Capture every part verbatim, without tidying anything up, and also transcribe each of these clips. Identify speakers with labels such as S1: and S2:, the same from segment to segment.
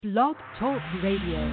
S1: Blog Talk Radio.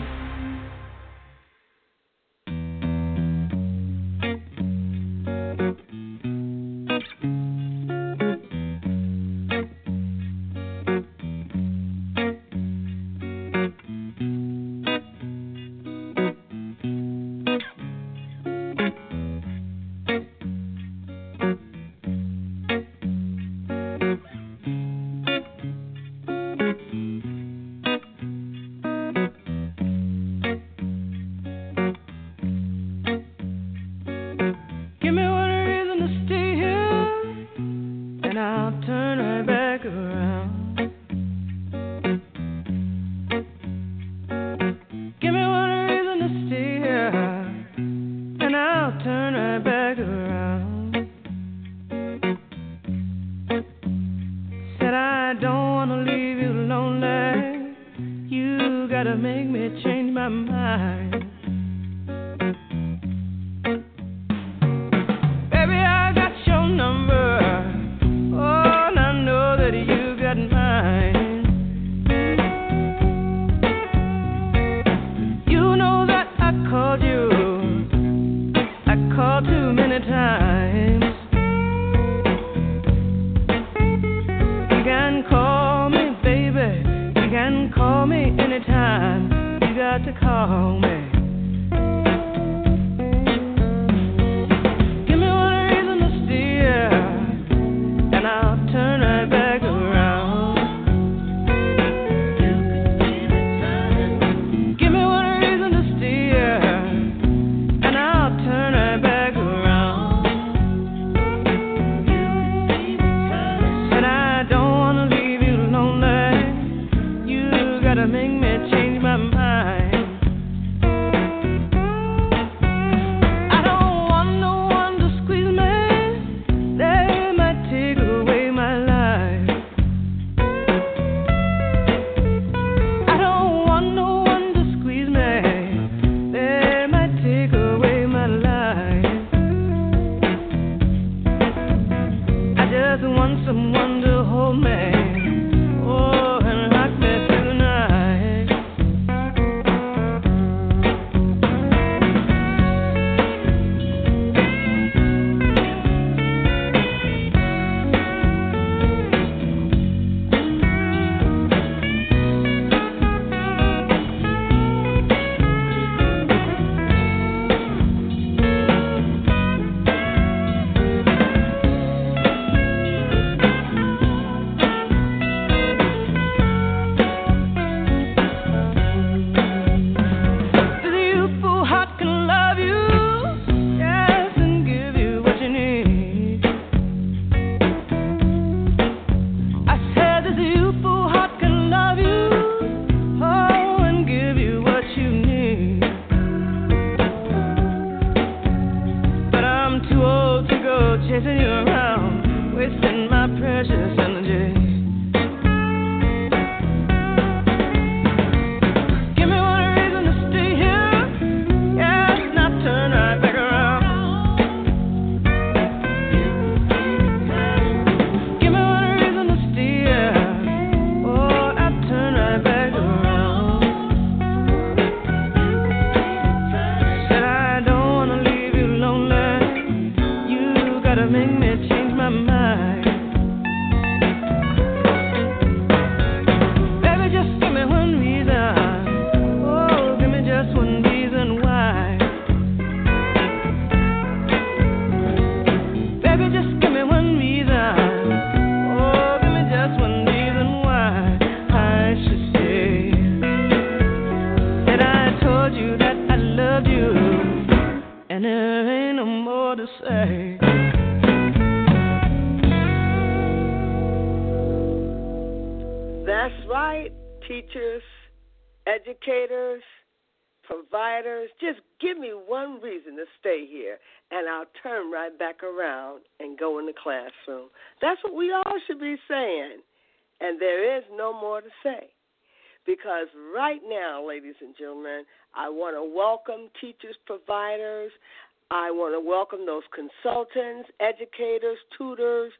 S2: That's what we all should be saying. And there is no more to say. Because right now, ladies and gentlemen, I want to welcome teachers, providers. I want to welcome those consultants, educators, tutors,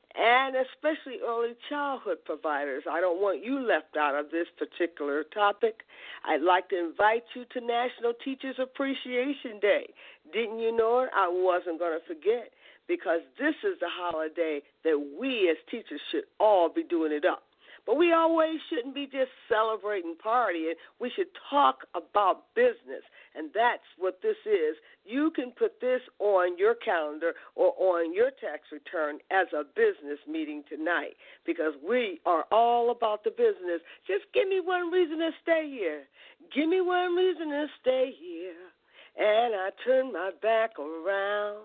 S2: and especially early childhood providers. I don't want you left out of this particular topic. I'd like to invite you to National Teachers Appreciation Day. Didn't you know it? I wasn't going to forget, because this is the holiday that we as teachers should all be doing it up. But we always shouldn't be just celebrating, partying. We should talk about business, and that's what this is. You can put this on your calendar or on your tax return as a business meeting tonight, because we are all about the business. Just give me one reason to stay here. Give me one reason to stay here, and I turn my back around.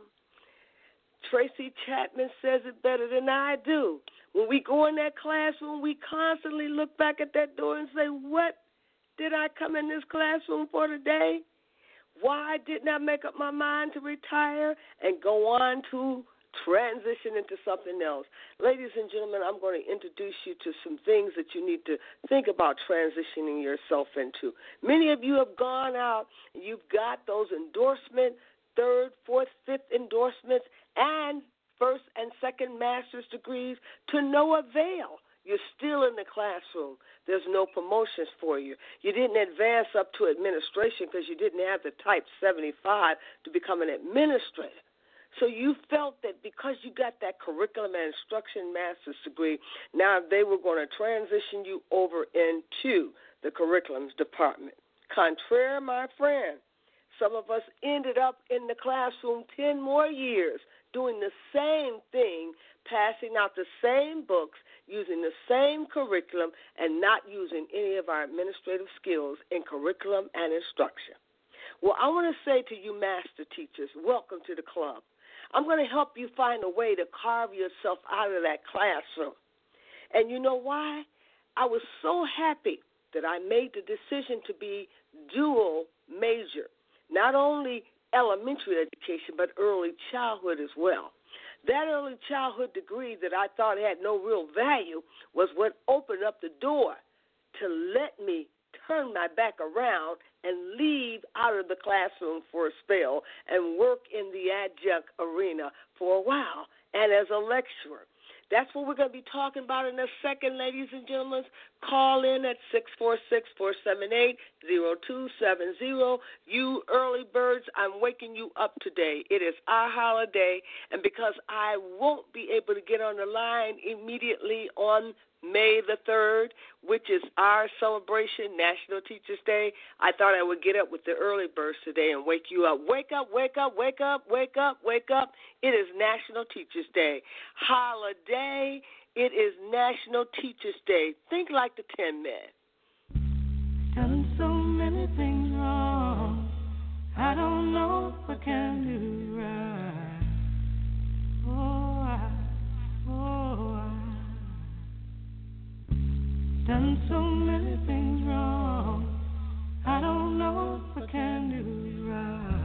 S2: Tracy Chapman says it better than I do. When we go in that classroom, we constantly look back at that door and say, what did I come in this classroom for today? Why didn't I make up my mind to retire and go on to transition into something else? Ladies and gentlemen, I'm going to introduce you to some things that you need to think about transitioning yourself into. Many of you have gone out and you've got those endorsement, third, fourth, fifth endorsements, and first and second master's degrees to no avail. You're still in the classroom. There's no promotions for you. You didn't advance up to administration because you didn't have the type seventy-five to become an administrator. So you felt that because you got that curriculum and instruction master's degree, now they were going to transition you over into the curriculums department. Contraire, my friend, some of us ended up in the classroom ten more years doing the same thing, passing out the same books, using the same curriculum, and not using any of our administrative skills in curriculum and instruction. Well, I want to say to you master teachers, welcome to the club. I'm going to help you find a way to carve yourself out of that classroom. And you know why? I was so happy that I made the decision to be dual major, not only elementary education, but early childhood as well. That early childhood degree that I thought had no real value was what opened up the door to let me turn my back around and leave out of the classroom for a spell and work in the adjunct arena for a while and as a lecturer. That's what we're going to be talking about in a second, ladies and gentlemen. Call in at six four six, four seven eight, zero two seven zero. You early birds, I'm waking you up today. It is our holiday, and because I won't be able to get on the line immediately on May the third, which is our celebration, National Teachers Day, I thought I would get up with the early birds today and wake you up. Wake up, wake up, wake up, wake up, wake up. It is National Teachers Day. Holiday, it is National Teachers Day. Think like the Tin Men.
S3: Done so many things wrong, I don't know if I can do right. Oh, I, oh, I. Done so many things wrong, I don't know if I can do right.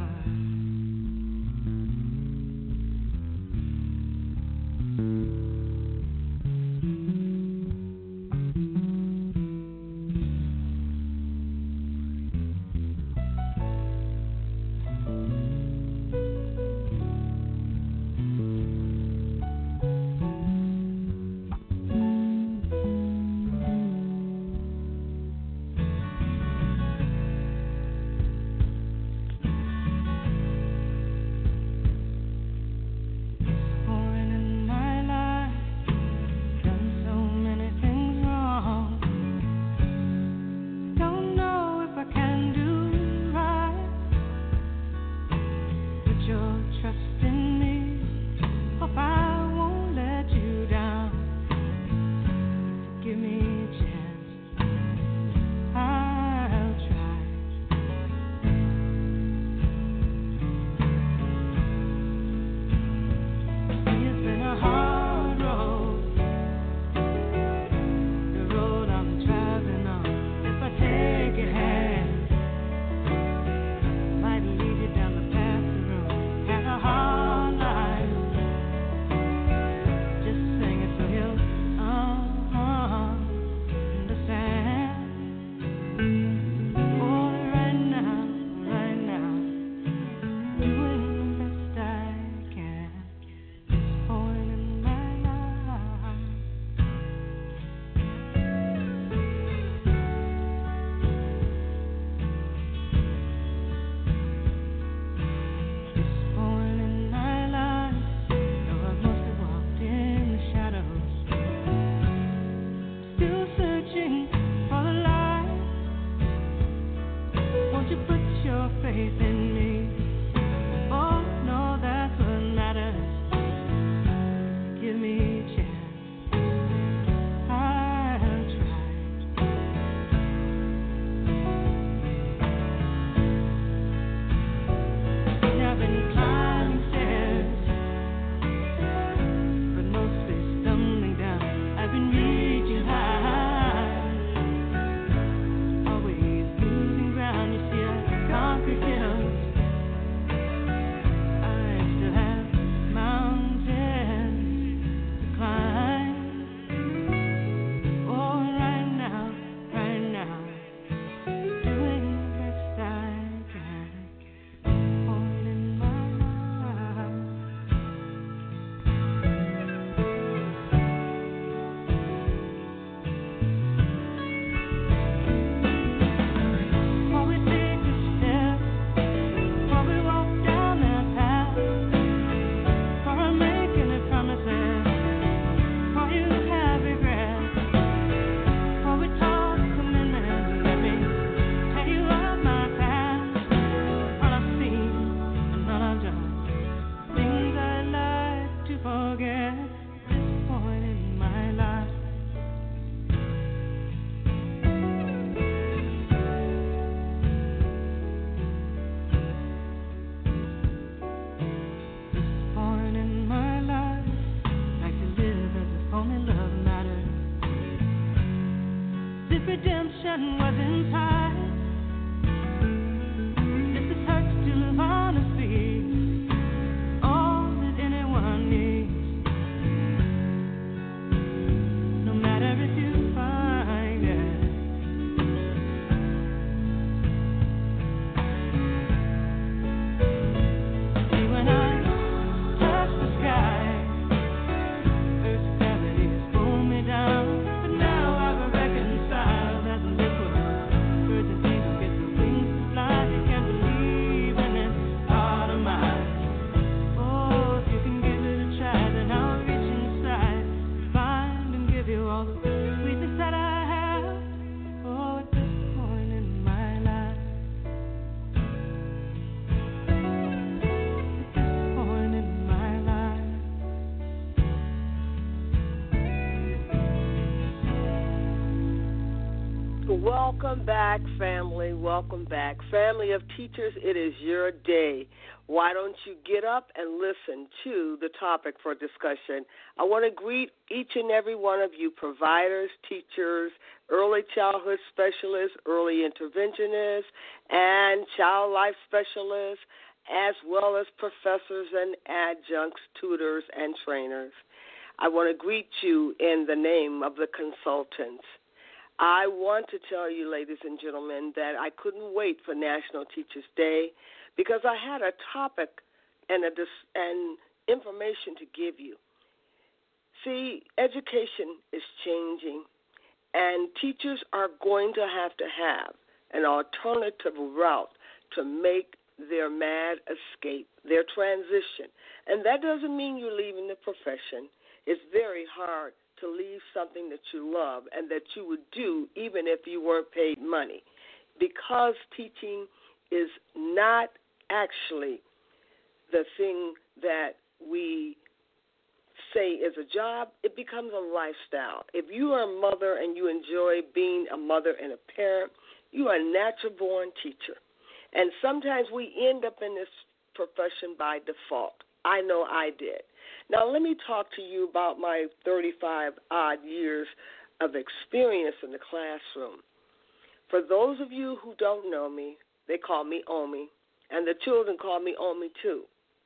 S2: Welcome back, family. Welcome back. Family of teachers, it is your day. Why don't you get up and listen to the topic for discussion? I want to greet each and every one of you providers, teachers, early childhood specialists, early interventionists, and child life specialists, as well as professors and adjuncts, tutors, and trainers. I want to greet you in the name of the consultants. I want to tell you, ladies and gentlemen, that I couldn't wait for National Teachers Day because I had a topic and, a dis- and information to give you. See, education is changing, and teachers are going to have to have an alternative route to make their mad escape, their transition. And that doesn't mean you're leaving the profession. It's very hard to leave something that you love and that you would do even if you weren't paid money, because teaching is not actually the thing that we say is a job. It becomes a lifestyle. If you are a mother and you enjoy being a mother and a parent, you are a natural-born teacher. And sometimes we end up in this profession by default. I know I did. Now, let me talk to you about my thirty-five-odd years of experience in the classroom. For those of you who don't know me, they call me Omi, and the children call me Omi too.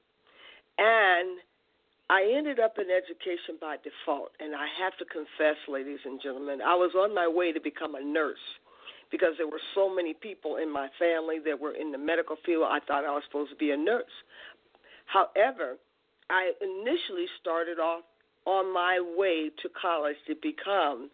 S2: And I ended up in education by default, and I have to confess, ladies and gentlemen, I was on my way to become a nurse because there were so many people in my family that were in the medical field. I thought I was supposed to be a nurse. However, I initially started off on my way to college to become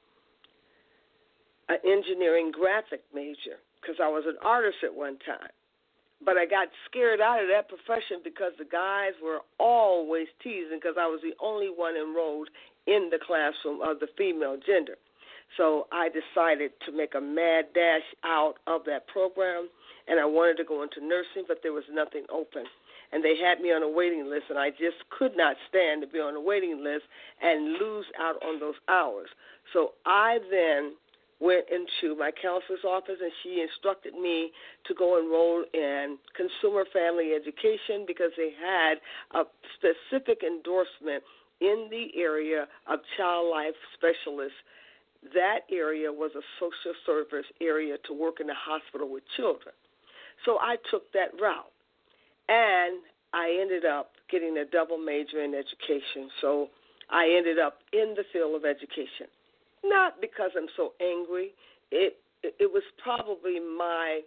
S2: an engineering graphic major because I was an artist at one time. But I got scared out of that profession because the guys were always teasing because I was the only one enrolled in the classroom of the female gender. So I decided to make a mad dash out of that program, and I wanted to go into nursing, but there was nothing open. And they had me on a waiting list, and I just could not stand to be on a waiting list and lose out on those hours. So I then went into my counselor's office, and she instructed me to go enroll in consumer family education because they had a specific endorsement in the area of child life specialists. That area was a social service area to work in the hospital with children. So I took that route. And I ended up getting a double major in education. So I ended up in the field of education. Not because I'm so angry. It it, it was probably my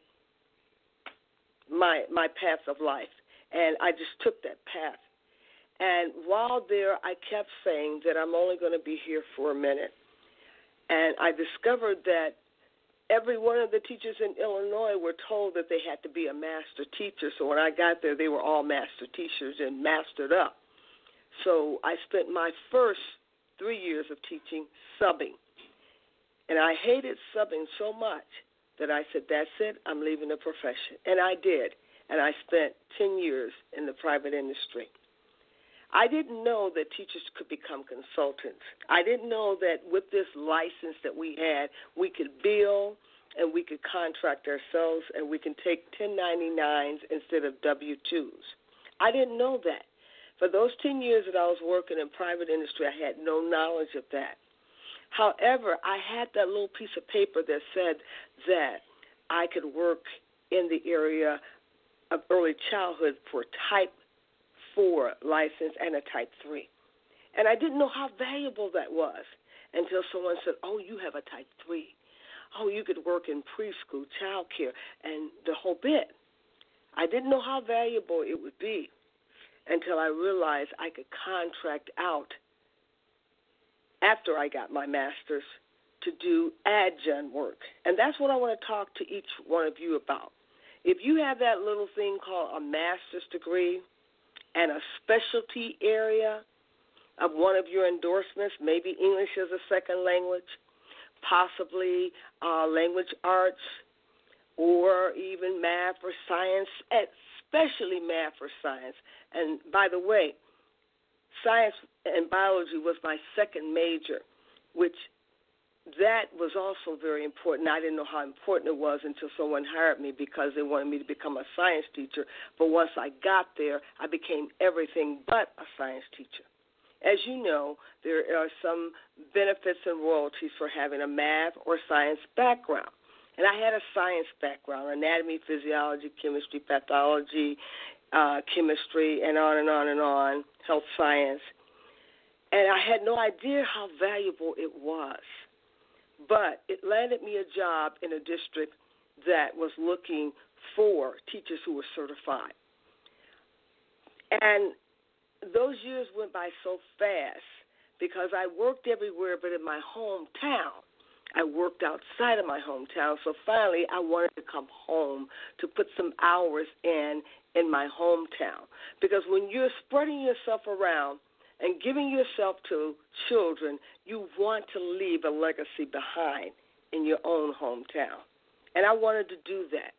S2: my my path of life. And I just took that path. And while there, I kept saying that I'm only going to be here for a minute. And I discovered that every one of the teachers in Illinois were told that they had to be a master teacher. So when I got there, they were all master teachers and mastered up. So I spent my first three years of teaching subbing. And I hated subbing so much that I said, that's it, I'm leaving the profession. And I did. And I spent ten years in the private industry. I didn't know that teachers could become consultants. I didn't know that with this license that we had, we could bill and we could contract ourselves and we can take ten ninety-nines instead of W two's. I didn't know that. For those ten years that I was working in private industry, I had no knowledge of that. However, I had that little piece of paper that said that I could work in the area of early childhood for type four license and a type three. And I didn't know how valuable that was until someone said, oh, you have a type three. Oh, you could work in preschool, child care, and the whole bit. I didn't know how valuable it would be until I realized I could contract out after I got my master's to do adjunct work. And that's what I want to talk to each one of you about. If you have that little thing called a master's degree and a specialty area of one of your endorsements, maybe English as a second language, possibly uh, language arts, or even math or science, especially math or science. And by the way, science and biology was my second major, which that was also very important. I didn't know how important it was until someone hired me because they wanted me to become a science teacher. But once I got there, I became everything but a science teacher. As you know, there are some benefits and royalties for having a math or science background. And I had a science background, anatomy, physiology, chemistry, pathology, uh, chemistry, and on and on and on, health science. And I had no idea how valuable it was. But it landed me a job in a district that was looking for teachers who were certified. And those years went by so fast because I worked everywhere but in my hometown. I worked outside of my hometown. So finally I wanted to come home to put some hours in in my hometown. Because when you're spreading yourself around and giving yourself to children, you want to leave a legacy behind in your own hometown. And I wanted to do that.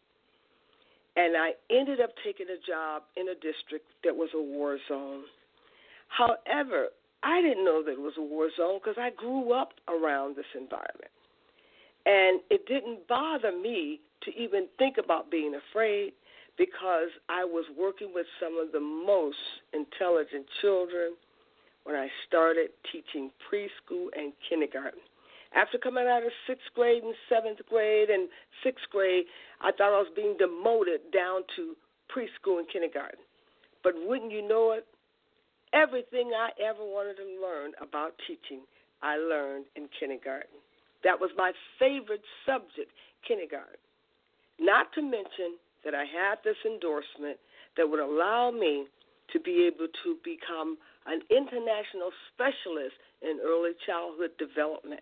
S2: And I ended up taking a job in a district that was a war zone. However, I didn't know that it was a war zone because I grew up around this environment. And it didn't bother me to even think about being afraid because I was working with some of the most intelligent children when I started teaching preschool and kindergarten. After coming out of sixth grade and seventh grade and sixth grade, I thought I was being demoted down to preschool and kindergarten. But wouldn't you know it, everything I ever wanted to learn about teaching, I learned in kindergarten. That was my favorite subject, kindergarten. Not to mention that I had this endorsement that would allow me to be able to become an international specialist in early childhood development.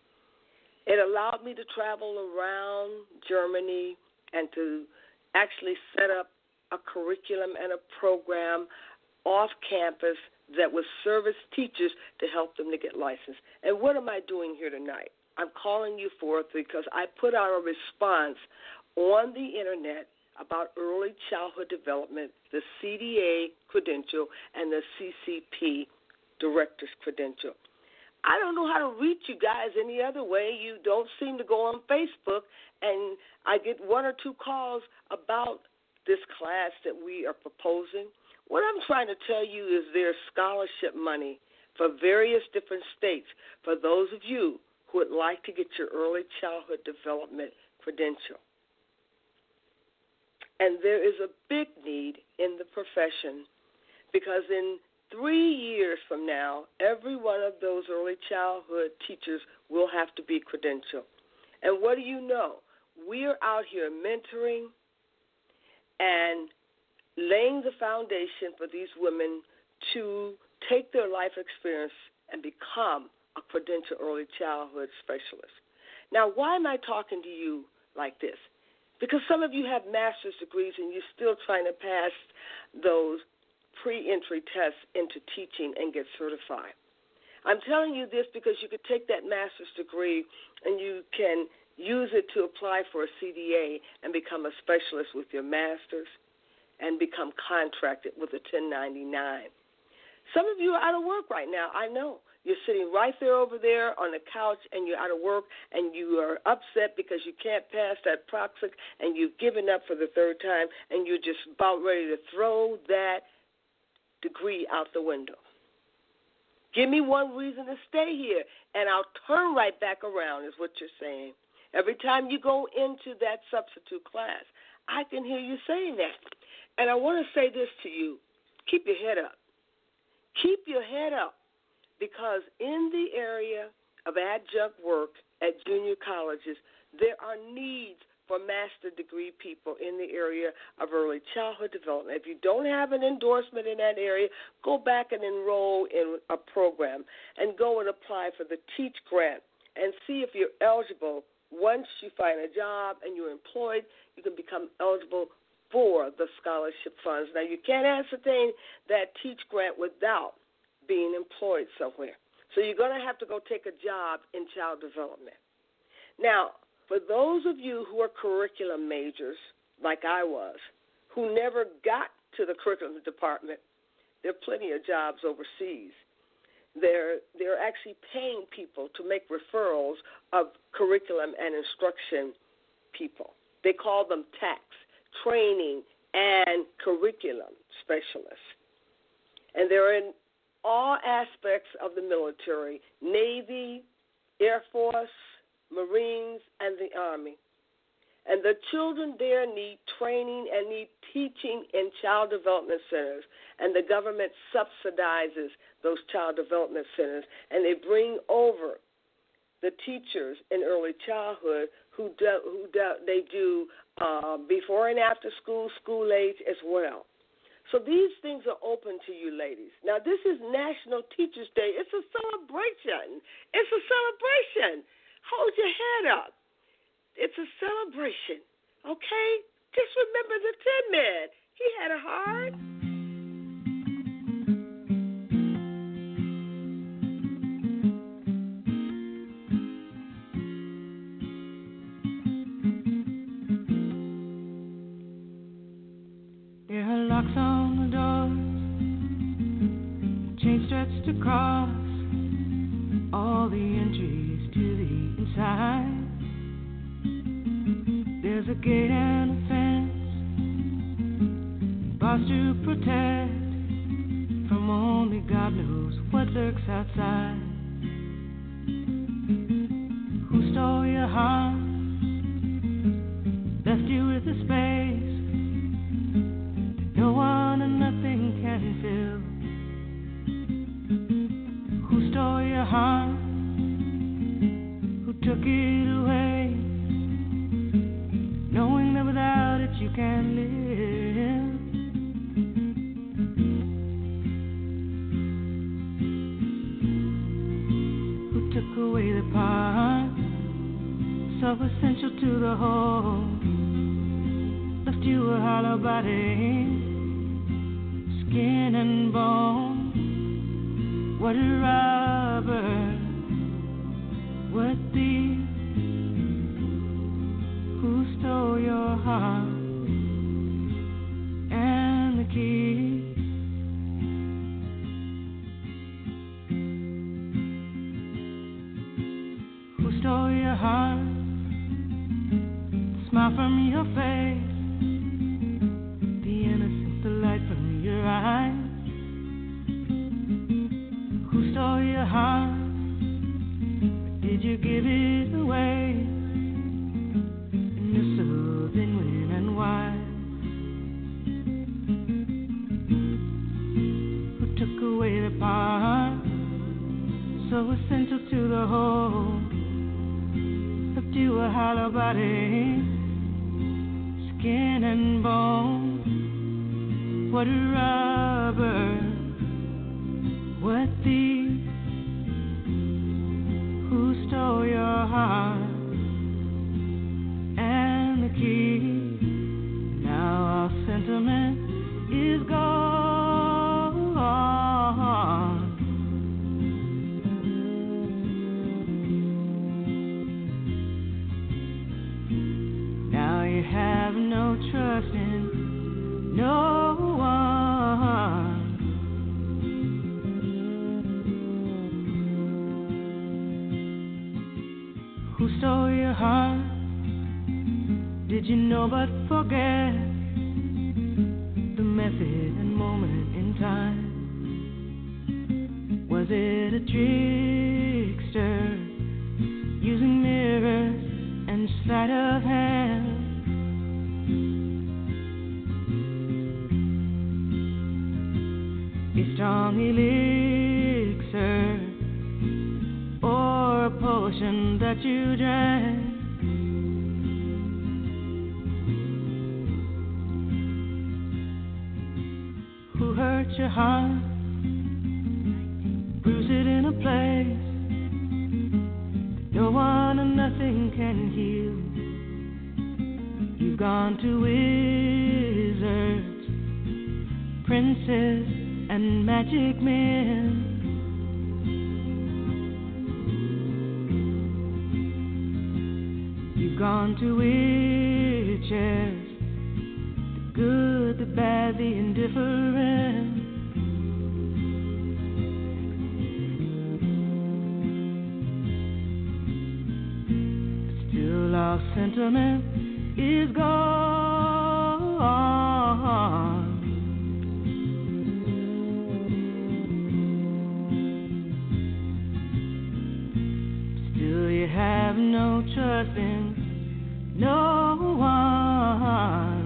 S2: It allowed me to travel around Germany and to actually set up a curriculum and a program off campus that would service teachers to help them to get licensed. And what am I doing here tonight? I'm calling you forth because I put out a response on the internet about early childhood development, the C D A credential, and the C C P director's credential. I don't know how to reach you guys any other way. You don't seem to go on Facebook, and I get one or two calls about this class that we are proposing. What I'm trying to tell you is there's scholarship money for various different states for those of you who would like to get your early childhood development credential. And there is a big need in the profession because in three years from now, every one of those early childhood teachers will have to be credentialed. And what do you know? We are out here mentoring and laying the foundation for these women to take their life experience and become a credentialed early childhood specialist. Now, why am I talking to you like this? Because some of you have master's degrees and you're still trying to pass those pre-entry tests into teaching and get certified. I'm telling you this because you could take that master's degree and you can use it to apply for a C D A and become a specialist with your master's and become contracted with a ten ninety-nine. Some of you are out of work right now, I know. You're sitting right there over there on the couch and you're out of work and you are upset because you can't pass that proxic and you've given up for the third time and you're just about ready to throw that degree out the window. Give me one reason to stay here and I'll turn right back around is what you're saying. Every time you go into that substitute class, I can hear you saying that. And I want to say this to you. Keep your head up. Keep your head up. Because in the area of adjunct work at junior colleges, there are needs for master degree people in the area of early childhood development. If you don't have an endorsement in that area, go back and enroll in a program and go and apply for the TEACH grant and see if you're eligible. Once you find a job and you're employed, you can become eligible for the scholarship funds. Now, you can't ascertain that TEACH grant without being employed somewhere. So you're going to have to go take a job in child development. Now, for those of you who are curriculum majors, like I was, who never got to the curriculum department, there are plenty of jobs overseas. they're they're actually paying people to make referrals of curriculum and instruction people. They call them TACs, training and curriculum specialists. And they're in all aspects of the military, Navy, Air Force, Marines, and the Army. And the children there need training and need teaching in child development centers, and the government subsidizes those child development centers, and they bring over the teachers in early childhood who do, who do, they do uh, before and after school, school age as well. So these things are open to you ladies. Now, this is National Teachers Day. It's a celebration. It's a celebration. Hold your head up. It's a celebration, okay? Just remember the Tin Man. He had a heart.
S3: There are locks on the doors, chain stretched across all the entries to the inside. There's a gate and a fence, bars to protect from only God knows what lurks outside. Who stole your heart, left you with a space that no one and nothing can fill? Who stole your heart, who took it away, knowing that without it you can't live? Who took away the part so essential to the whole, left you a hollow body, skin and bone? What a robber, what thief, who stole your heart and the key? Who stole your heart, the smile from your face, the innocence, the light from your eyes? Who stole your heart, or did you give it away? Part so essential to the whole, left you a hollow body, skin and bone. What a robber, what thief, who stole your heart and the key? Now our sentiment is gone. Have no trust in no one. Who stole your heart? Did you know but forget the method and moment in time? Was it a trickster using mirrors and sleight of hand? A strong elixir or a potion that you drank? Who hurt your heart, bruise it in a place that no one and nothing can heal? You've gone to wizards, princes, and magic men. You've gone to witches, the good, the bad, the indifferent. sentiment is gone. Still you have no trust in no one.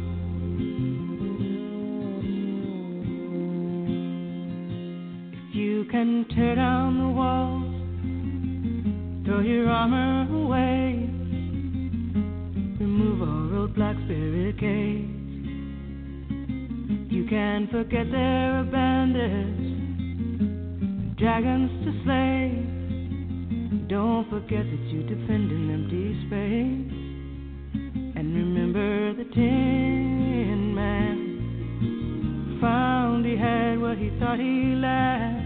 S3: If you can tear down the walls, throw your armor away, remove all roadblocks, barricades. You can forget there are bandits, dragons to slay. Don't forget that you defend an empty space. And remember the Tin Man found he had what he thought he lacked.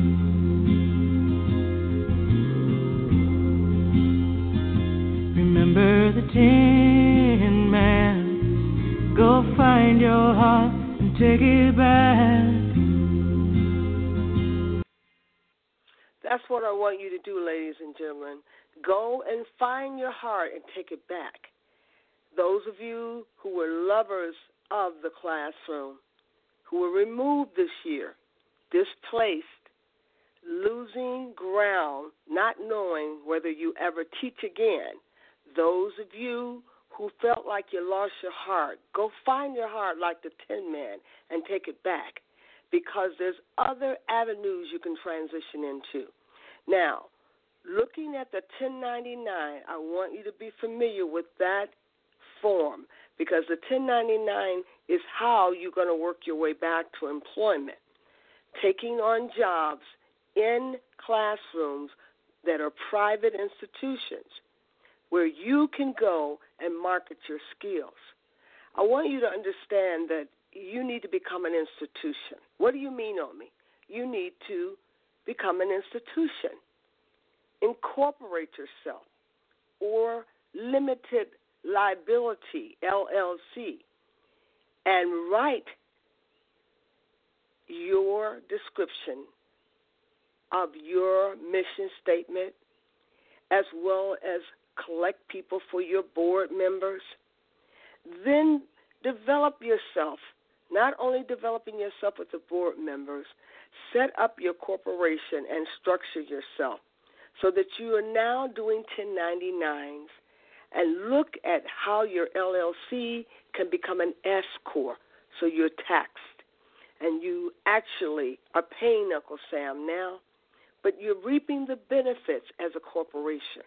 S3: Remember the Tin Man. Go find your heart and take it back.
S2: That's what I want you to do, ladies and gentlemen. Go and find your heart and take it back. Those of you who were lovers of the classroom, who were removed this year, displaced, losing ground, not knowing whether you ever teach again, those of you who felt like you lost your heart, go find your heart like the Tin Man and take it back, because there's other avenues you can transition into. Now, looking at the ten ninety-nine, I want you to be familiar with that form, because the ten ninety-nine is how you're going to work your way back to employment, taking on jobs in classrooms that are private institutions where you can go and market your skills. I want you to understand that you need to become an institution. What do you mean, Omi? You need to become an institution. Incorporate yourself, or limited liability, L L C, and write your description of your mission statement, as well as collect people for your board members. Then develop yourself, not only developing yourself with the board members, set up your corporation and structure yourself so that you are now doing ten ninety-nines, and look at how your L L C can become an S corp, so you're taxed. And you actually are paying Uncle Sam now, but you're reaping the benefits as a corporation.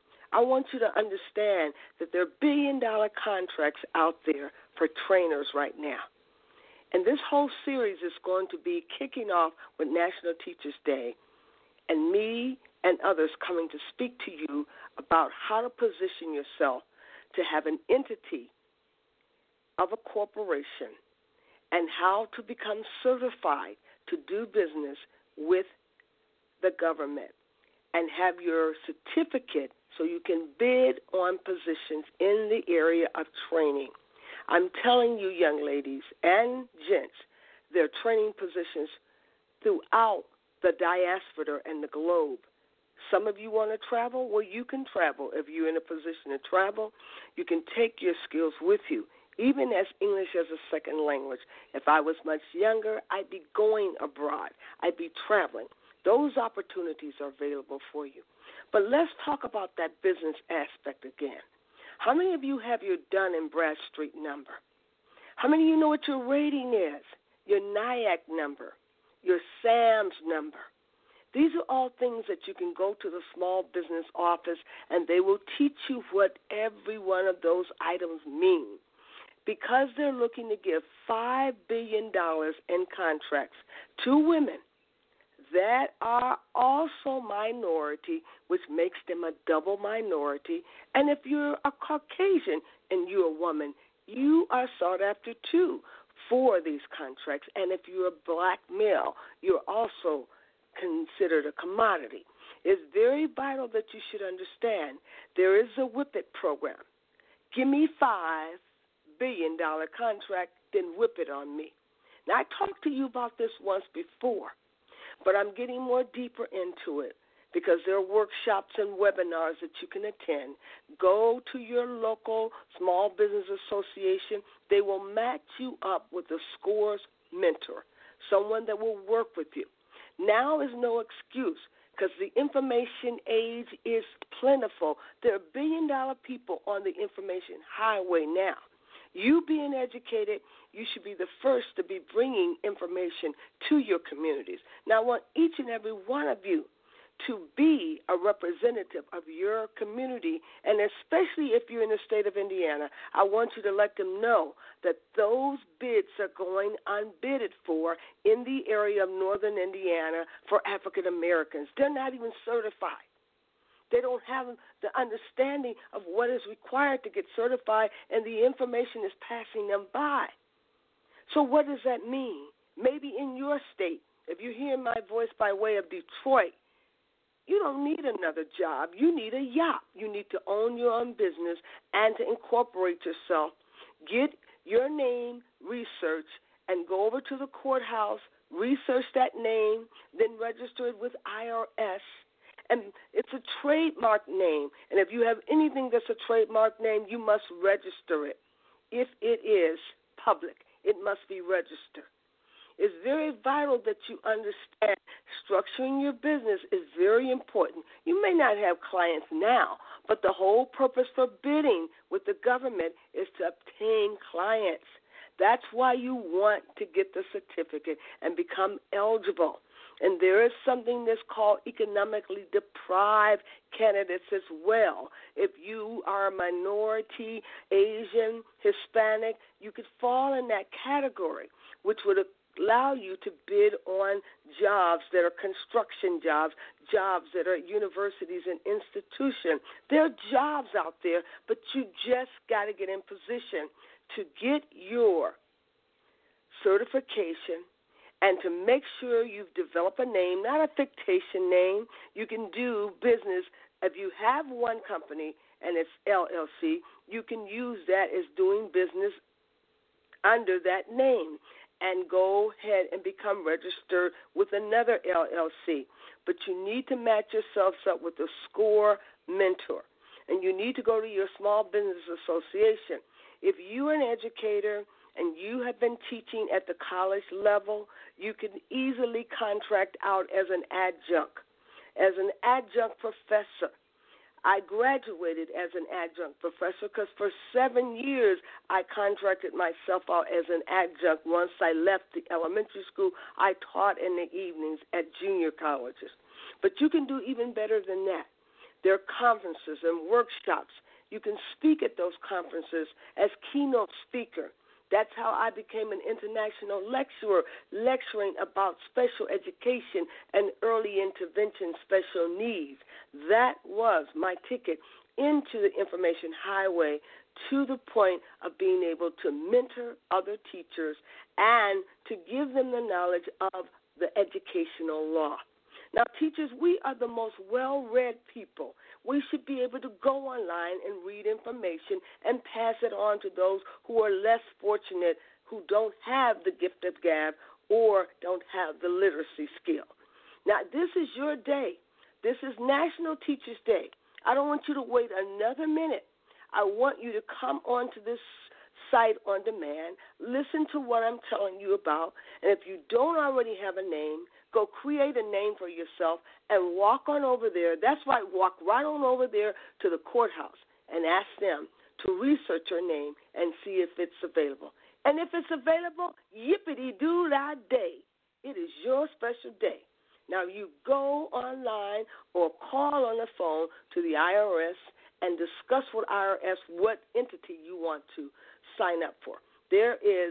S2: I want you to understand that there are billion-dollar contracts out there for trainers right now. And this whole series is going to be kicking off with National Teachers Day, and me and others coming to speak to you about how to position yourself to have an entity of a corporation and how to become certified to do business with the government and have your certificate so you can bid on positions in the area of training. I'm telling you, young ladies and gents, there are training positions throughout the diaspora and the globe. Some of you want to travel? Well, you can travel. If you're in a position to travel, you can take your skills with you, even as English as a second language. If I was much younger, I'd be going abroad. I'd be traveling. Those opportunities are available for you. But let's talk about that business aspect again. How many of you have your Dun and Bradstreet number? How many of you know what your rating is? Your NIAC number, your SAMS number. These are all things that you can go to the small business office and they will teach you what every one of those items mean. Because they're looking to give five billion dollars in contracts to women that are also minority, which makes them a double minority. And if you're a Caucasian and you're a woman, you are sought after too for these contracts. And if you're a black male, you're also considered a commodity. It's very vital that you should understand there is a whip it program. Give me five billion dollars contract, then whip it on me. Now, I talked to you about this once before, but I'm getting more deeper into it because there are workshops and webinars that you can attend. Go to your local small business association. They will match you up with a SCORES mentor, someone that will work with you. Now is no excuse because the information age is plentiful. There are billion-dollar people on the information highway now. You being educated, you should be the first to be bringing information to your communities. Now, I want each and every one of you to be a representative of your community, and especially if you're in the state of Indiana, I want you to let them know that those bids are going unbidded for in the area of northern Indiana for African Americans. They're not even certified. They don't have the understanding of what is required to get certified, and the information is passing them by. So what does that mean? Maybe in your state, if you hear my voice by way of Detroit, you don't need another job. You need a yacht. You need to own your own business and to incorporate yourself. Get your name researched and go over to the courthouse, research that name, then register it with I R S. And it's a trademark name. And if you have anything that's a trademark name, you must register it. If it is public, it must be registered. It's very vital that you understand structuring your business is very important. You may not have clients now, but the whole purpose for bidding with the government is to obtain clients. That's why you want to get the certificate and become eligible. And there is something that's called economically deprived candidates as well. If you are a minority, Asian, Hispanic, you could fall in that category, which would allow you to bid on jobs that are construction jobs, jobs that are at universities and institutions. There are jobs out there, but you just got to get in position to get your certification and to make sure you've developed a name, not a fictitious name. You can do business. If you have one company and it's L L C, you can use that as doing business under that name and go ahead and become registered with another L L C. But you need to match yourselves up with a SCORE mentor, and you need to go to your small business association. If you're an educator and you have been teaching at the college level, you can easily contract out as an adjunct. As an adjunct professor, I graduated as an adjunct professor because for seven years I contracted myself out as an adjunct. Once I left the elementary school, I taught in the evenings at junior colleges. But you can do even better than that. There are conferences and workshops. You can speak at those conferences as keynote speaker. That's how I became an international lecturer, lecturing about special education and early intervention special needs. That was my ticket into the information highway to the point of being able to mentor other teachers and to give them the knowledge of the educational law. Now, teachers, we are the most well-read people. We should be able to go online and read information and pass it on to those who are less fortunate, who don't have the gift of gab or don't have the literacy skill. Now, this is your day. This is National Teachers Day. I don't want you to wait another minute. I want you to come onto this site on demand, listen to what I'm telling you about, and if you don't already have a name, go create a name for yourself and walk on over there. That's right, walk right on over there to the courthouse and ask them to research your name and see if it's available. And if it's available, yippity-doo-dah-day. It is your special day. Now, you go online or call on the phone to the I R S and discuss with I R S what entity you want to sign up for. There is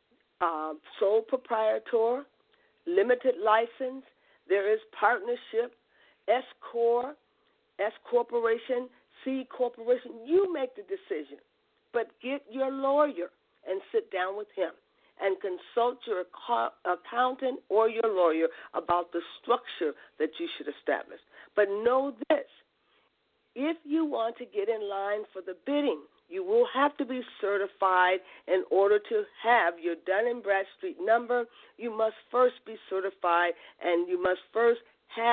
S2: uh, sole proprietor, limited license, there is partnership, S Corp, S Corporation, C Corporation. You make the decision, but get your lawyer and sit down with him and consult your accountant or your lawyer about the structure that you should establish. But know this, if you want to get in line for the bidding, you will have to be certified in order to have your Dun and Bradstreet number. You must first be certified, and you must first have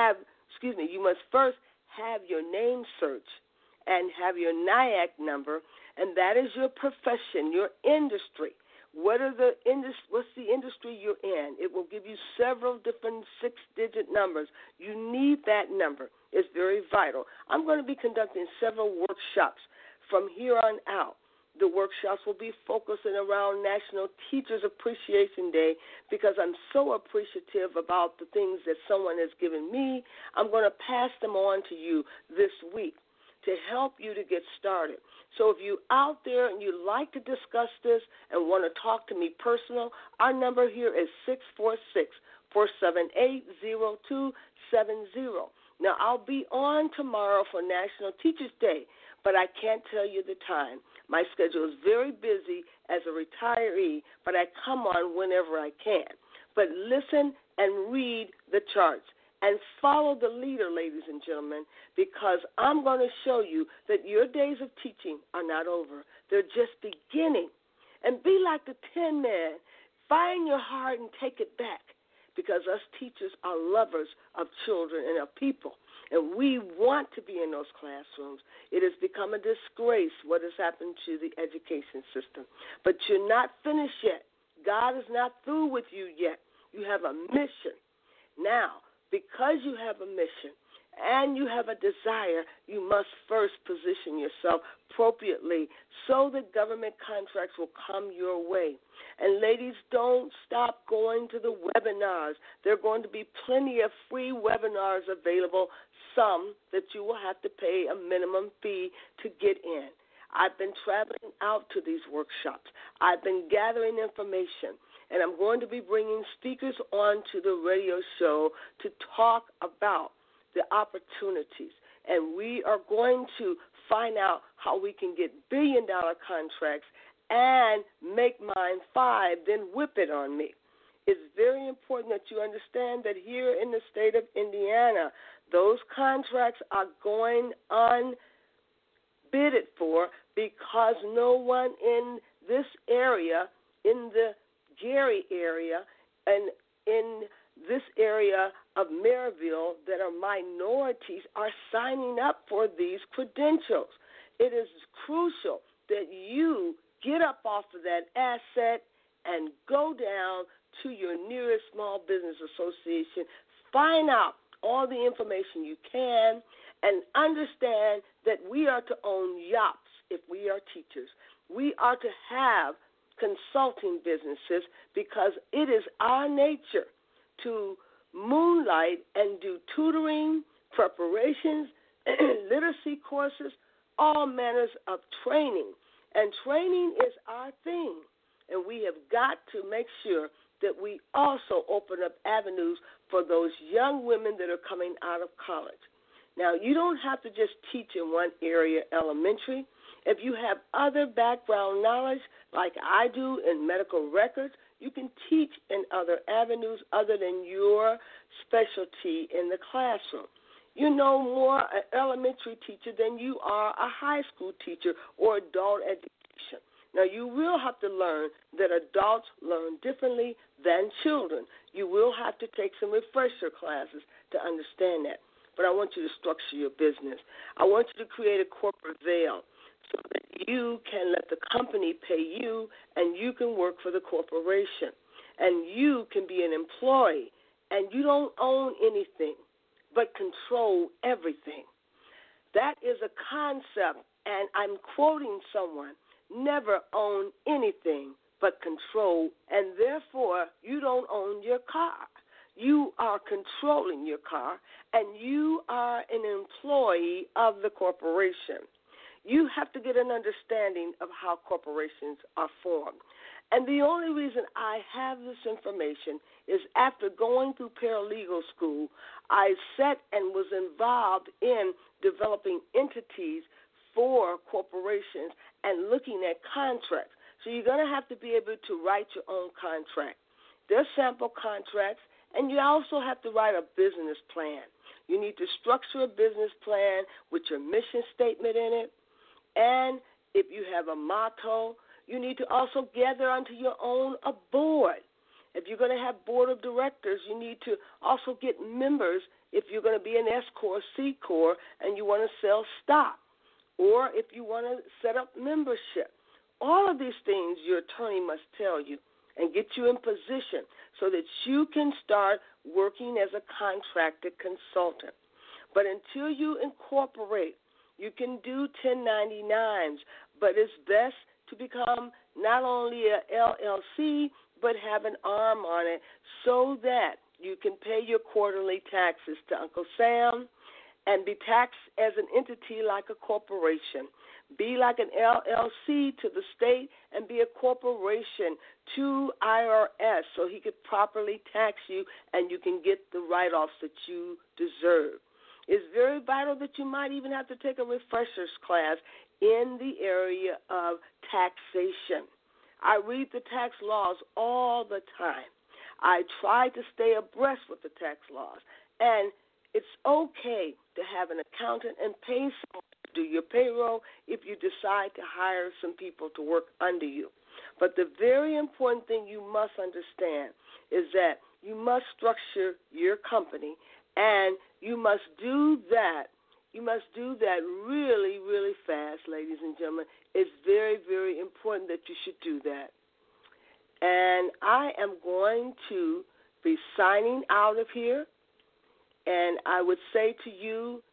S2: excuse me, you must first have your name searched and have your NIAC number, and that is your profession, your industry. What are the indus- What's the industry you're in? It will give you several different six-digit numbers. You need that number. It's very vital. I'm going to be conducting several workshops from here on out. The workshops will be focusing around National Teachers Appreciation Day because I'm so appreciative about the things that someone has given me. I'm going to pass them on to you this week to help you to get started. So if you're out there and you'd like to discuss this and want to talk to me personal, our number here is six four six, four seven eight, zero two seven zero. Now, I'll be on tomorrow for National Teachers Day, but I can't tell you the time. My schedule is very busy as a retiree, but I come on whenever I can. But listen and read the charts and follow the leader, ladies and gentlemen, because I'm going to show you that your days of teaching are not over. They're just beginning. And be like the Tin Man. Find your heart and take it back, because us teachers are lovers of children and of people, and we want to be in those classrooms. It has become a disgrace what has happened to the education system. But you're not finished yet. God is not through with you yet. You have a mission. Now, because you have a mission and you have a desire, you must first position yourself appropriately so that government contracts will come your way. And ladies, don't stop going to the webinars. There are going to be plenty of free webinars available, some that you will have to pay a minimum fee to get in. I've been traveling out to these workshops. I've been gathering information, and I'm going to be bringing speakers onto the radio show to talk about the opportunities. And we are going to find out how we can get billion-dollar contracts and make mine five, then whip it on me. It's very important that you understand that here in the state of Indiana, those contracts are going unbidded for because no one in this area, in the Gary area, and in this area of Maryville that are minorities are signing up for these credentials. It is crucial that you get up off of that asset and go down to your nearest small business association, find out all the information you can, and understand that we are to own yachts if we are teachers. We are to have consulting businesses because it is our nature to moonlight and do tutoring, preparations, literacy courses, all manners of training. And training is our thing. And we have got to make sure that we also open up avenues for those young women that are coming out of college. Now, you don't have to just teach in one area, elementary. If you have other background knowledge, like I do in medical records, you can teach in other avenues other than your specialty in the classroom. You know more an elementary teacher than you are a high school teacher or adult education. Now, you will have to learn that adults learn differently than children. You will have to take some refresher classes to understand that. But I want you to structure your business. I want you to create a corporate veil so that you can let the company pay you and you can work for the corporation. And you can be an employee, and you don't own anything but control everything. That is a concept, and I'm quoting someone. Never own anything but control, and therefore you don't own your car. You are controlling your car, and you are an employee of the corporation. You have to get an understanding of how corporations are formed. And the only reason I have this information is after going through paralegal school, I sat and was involved in developing entities for corporations and looking at contracts. So you're going to have to be able to write your own contract. There's sample contracts, and you also have to write a business plan. You need to structure a business plan with your mission statement in it. And if you have a motto, you need to also gather unto your own a board. If you're going to have board of directors, you need to also get members if you're going to be an S Corp, C Corp, and you want to sell stock, or if you want to set up membership. All of these things your attorney must tell you and get you in position so that you can start working as a contracted consultant. But until you incorporate, you can do ten ninety-nines, but it's best to become not only a L L C, but have an arm on it so that you can pay your quarterly taxes to Uncle Sam and be taxed as an entity like a corporation. Be like an L L C to the state and be a corporation to I R S so he could properly tax you and you can get the write-offs that you deserve. It's very vital that you might even have to take a refreshers class in the area of taxation. I read the tax laws all the time. I try to stay abreast with the tax laws. And it's okay to have an accountant and pay someone to do your payroll if you decide to hire some people to work under you. But the very important thing you must understand is that you must structure your company, and you must do that. You must do that really, really fast, ladies and gentlemen. It's very, very important that you should do that. And I am going to be signing out of here. And I would say to you